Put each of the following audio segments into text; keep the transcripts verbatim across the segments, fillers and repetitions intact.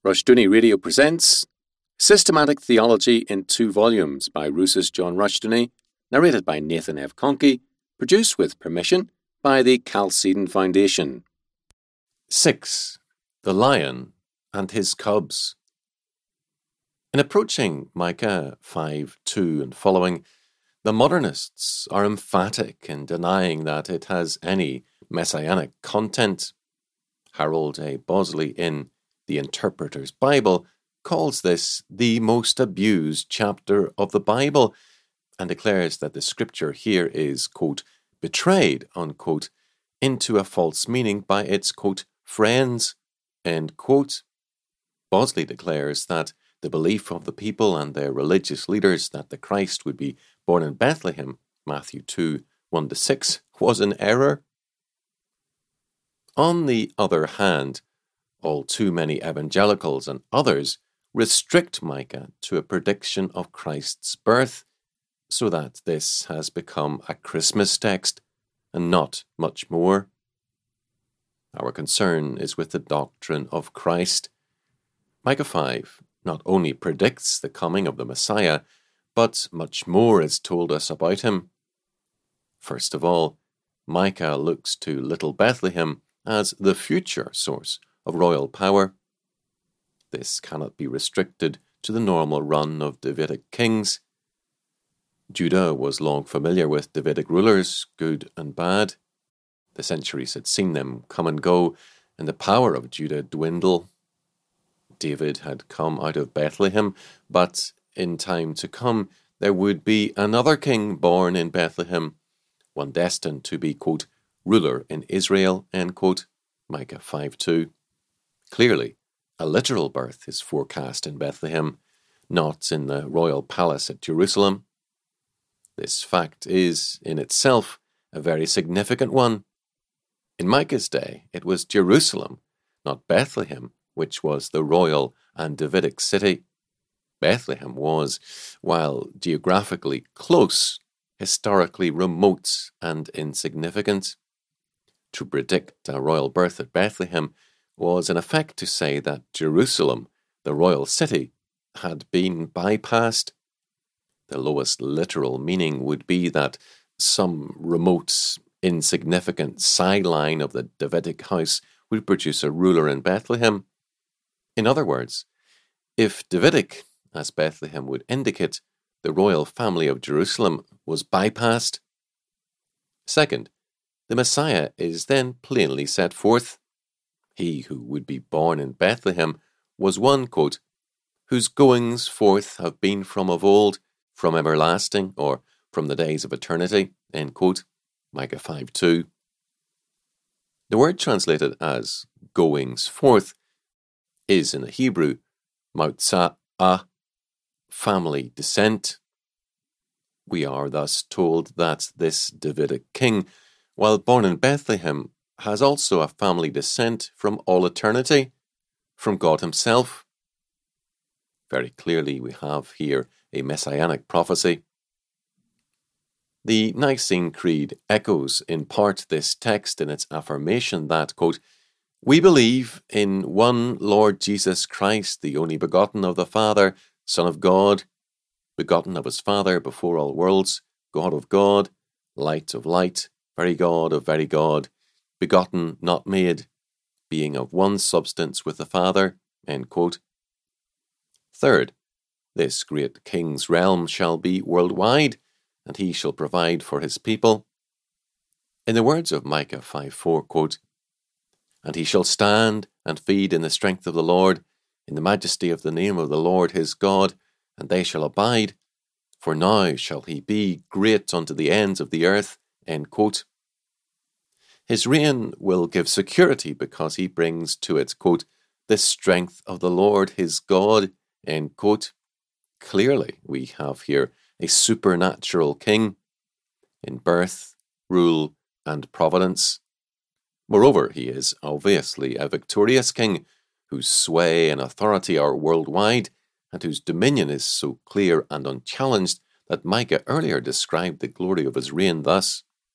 Rushdoony Radio presents Systematic Theology in Two Volumes by Rousas John Rushdoony, narrated by Nathan F. Conkey, produced with permission by the Chalcedon Foundation. six. The Lion and His Cubs. In approaching Micah five two and following, the modernists are emphatic in denying that it has any messianic content. Harold A. Bosley in The Interpreter's Bible calls this the most abused chapter of the Bible and declares that the scripture here is, quote, betrayed, unquote, into a false meaning by its, quote, friends, end quote. Bosley declares that the belief of the people and their religious leaders that the Christ would be born in Bethlehem, Matthew two, one to six, was an error. On the other hand, all too many evangelicals and others restrict Micah to a prediction of Christ's birth, so that this has become a Christmas text and not much more. Our concern is with the doctrine of Christ. Micah five not only predicts the coming of the Messiah, but much more is told us about him. First of all, Micah looks to Little Bethlehem as the future source of royal power. This cannot be restricted to the normal run of Davidic kings. Judah was long familiar with Davidic rulers, good and bad. The centuries had seen them come and go, and the power of Judah dwindle. David had come out of Bethlehem, but in time to come there would be another king born in Bethlehem, one destined to be, quote, ruler in Israel, end quote, Micah five two. Clearly, a literal birth is forecast in Bethlehem, not in the royal palace at Jerusalem. This fact is, in itself, a very significant one. In Micah's day, it was Jerusalem, not Bethlehem, which was the royal and Davidic city. Bethlehem was, while geographically close, historically remote and insignificant. To predict a royal birth at Bethlehem was in effect to say that Jerusalem, the royal city, had been bypassed. The lowest literal meaning would be that some remote, insignificant sideline of the Davidic house would produce a ruler in Bethlehem. In other words, if Davidic, as Bethlehem would indicate, the royal family of Jerusalem was bypassed. Second, the Messiah is then plainly set forth. He who would be born in Bethlehem was one, quote, whose goings forth have been from of old, from everlasting, or from the days of eternity, end quote, Micah five two. The word translated as goings forth is in the Hebrew mautza'ah, family descent. We are thus told that this Davidic king, while born in Bethlehem, has also a family descent from all eternity, from God himself. Very clearly we have here a messianic prophecy. The Nicene Creed echoes in part this text in its affirmation that, quote, we believe in one Lord Jesus Christ, the only begotten of the Father, Son of God, begotten of his Father before all worlds, God of God, light of light, very God of very God, begotten, not made, being of one substance with the Father, end quote. Third, this great king's realm shall be worldwide, and he shall provide for his people. In the words of Micah five four, quote, and he shall stand and feed in the strength of the Lord, in the majesty of the name of the Lord his God, and they shall abide, for now shall he be great unto the ends of the earth, end quote. His reign will give security because he brings to it, quote, the strength of the Lord his God, end quote. Clearly, we have here a supernatural king in birth, rule, and providence. Moreover, he is obviously a victorious king whose sway and authority are worldwide and whose dominion is so clear and unchallenged that Micah earlier described the glory of his reign thus,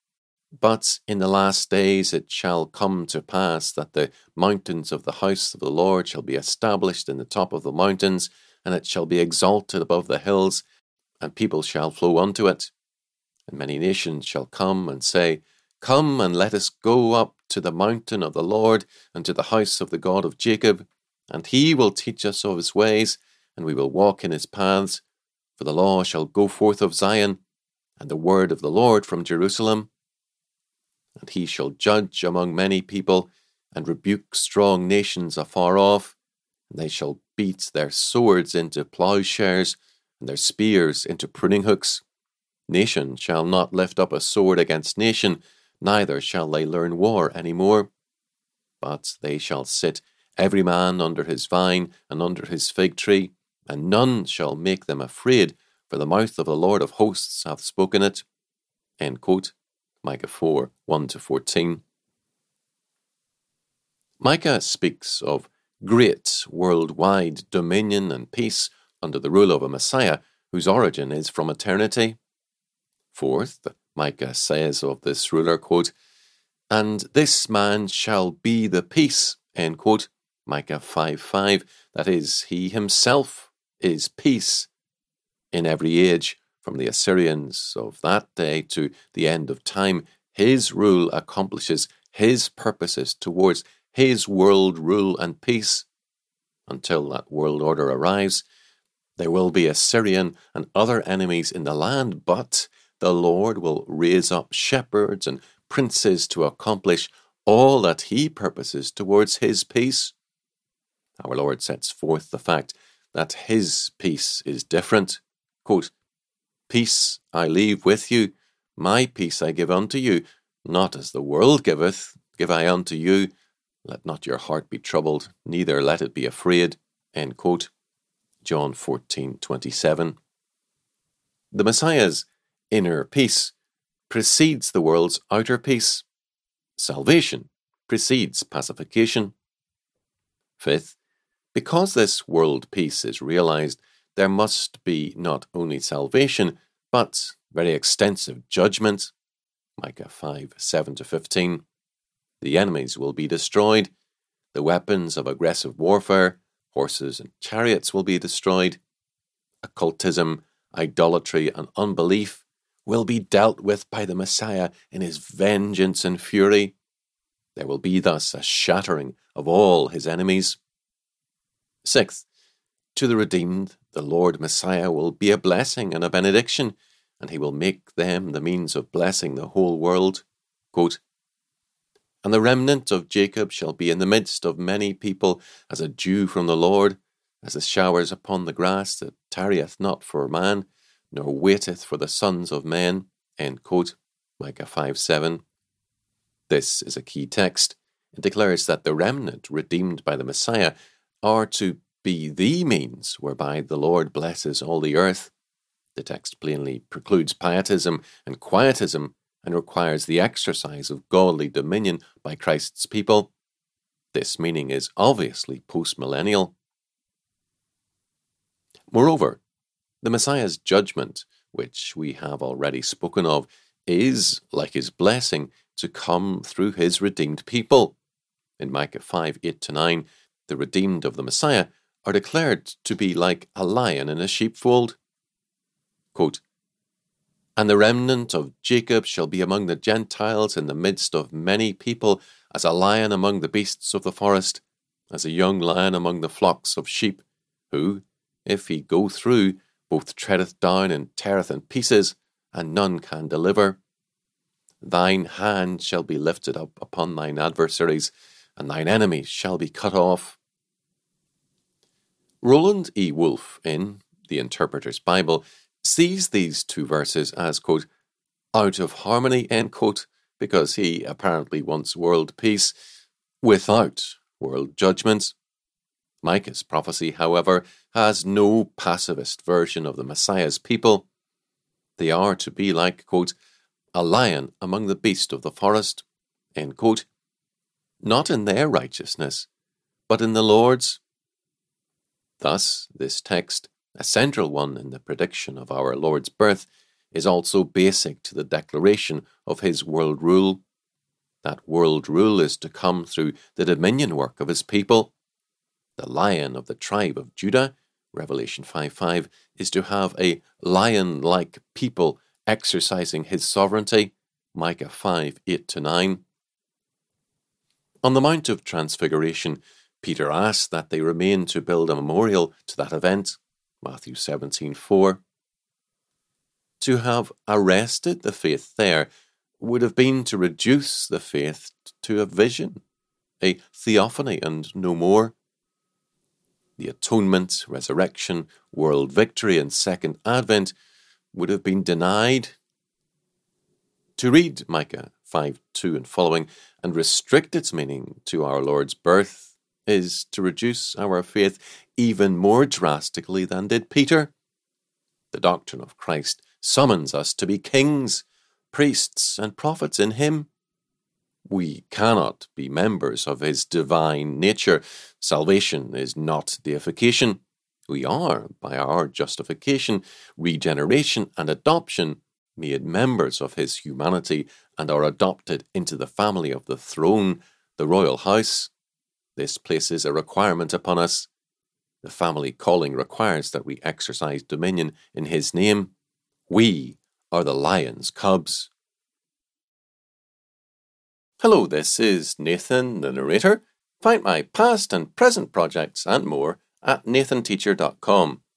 But in the last days it shall come to pass that the mountains of the house of the Lord shall be established in the top of the mountains, and it shall be exalted above the hills, and people shall flow unto it. And many nations shall come and say, Come and let us go up to the mountain of the Lord, and to the house of the God of Jacob, and he will teach us of his ways, and we will walk in his paths. For the law shall go forth of Zion, and the word of the Lord from Jerusalem. And he shall judge among many people, and rebuke strong nations afar off. And they shall beat their swords into plowshares, and their spears into pruning hooks. Nation shall not lift up a sword against nation, neither shall they learn war any more. But they shall sit every man under his vine and under his fig tree, and none shall make them afraid, for the mouth of the Lord of hosts hath spoken it. End quote. Micah four, one to fourteen. Micah speaks of great worldwide dominion and peace under the rule of a Messiah whose origin is from eternity. Fourth, Micah says of this ruler, quote, And this man shall be the peace, end quote. Micah five five, that is, he himself is peace. In every age, from the Assyrians of that day to the end of time, his rule accomplishes his purposes towards his world rule and peace. Until that world order arrives, there will be Assyrian and other enemies in the land, but the Lord will raise up shepherds and princes to accomplish all that he purposes towards his peace. Our Lord sets forth the fact that his peace is different. Quote, Peace I leave with you, my peace I give unto you, not as the world giveth, give I unto you. Let not your heart be troubled, neither let it be afraid. End quote. John fourteen twenty-seven. The Messiah's inner peace precedes the world's outer peace. Salvation precedes pacification. Fifth, because this world peace is realized, there must be not only salvation, but very extensive judgment. Micah five, seven to fifteen. The enemies will be destroyed. The weapons of aggressive warfare, horses and chariots, will be destroyed. Occultism, idolatry, and unbelief will be dealt with by the Messiah in his vengeance and fury. There will be thus a shattering of all his enemies. Sixth, to the redeemed, the Lord Messiah will be a blessing and a benediction, and he will make them the means of blessing the whole world. Quote, And the remnant of Jacob shall be in the midst of many people as a dew from the Lord, as the showers upon the grass that tarrieth not for man, nor waiteth for the sons of men. End quote. Micah five seven. This is a key text. It declares that the remnant redeemed by the Messiah are to be the means whereby the Lord blesses all the earth. The text plainly precludes pietism and quietism and requires the exercise of godly dominion by Christ's people. This meaning is obviously post-millennial. Moreover, the Messiah's judgment, which we have already spoken of, is, like his blessing, to come through his redeemed people. In Micah five, eight to nine, the redeemed of the Messiah are declared to be like a lion in a sheepfold. Quote, And the remnant of Jacob shall be among the Gentiles in the midst of many people, as a lion among the beasts of the forest, as a young lion among the flocks of sheep, who, if he go through, both treadeth down and teareth in pieces, and none can deliver. Thine hand shall be lifted up upon thine adversaries, and thine enemies shall be cut off. Roland E. Wolfe, in The Interpreter's Bible, sees these two verses as, quote, out of harmony, end quote, because he apparently wants world peace without world judgment. Micah's prophecy, however, has no pacifist version of the Messiah's people. They are to be like, quote, a lion among the beasts of the forest, end quote, not in their righteousness, but in the Lord's. Thus, this text, a central one in the prediction of our Lord's birth, is also basic to the declaration of his world rule. That world rule is to come through the dominion work of his people. The Lion of the tribe of Judah, Revelation five five, is to have a lion-like people exercising his sovereignty, Micah five eight to nine. On the Mount of Transfiguration, Peter asked that they remain to build a memorial to that event, Matthew seventeen four. To have arrested the faith there would have been to reduce the faith to a vision, a theophany and no more. The atonement, resurrection, world victory and second advent would have been denied. To read Micah five two and following and restrict its meaning to our Lord's birth is to reduce our faith even more drastically than did Peter. The doctrine of Christ summons us to be kings, priests, and prophets in him. We cannot be members of his divine nature. Salvation is not deification. We are, by our justification, regeneration, and adoption, made members of his humanity and are adopted into the family of the throne, the royal house. This places a requirement upon us. The family calling requires that we exercise dominion in his name. We are the lion's cubs. Hello, this is Nathan, the narrator. Find my past and present projects and more at nathan teacher dot com.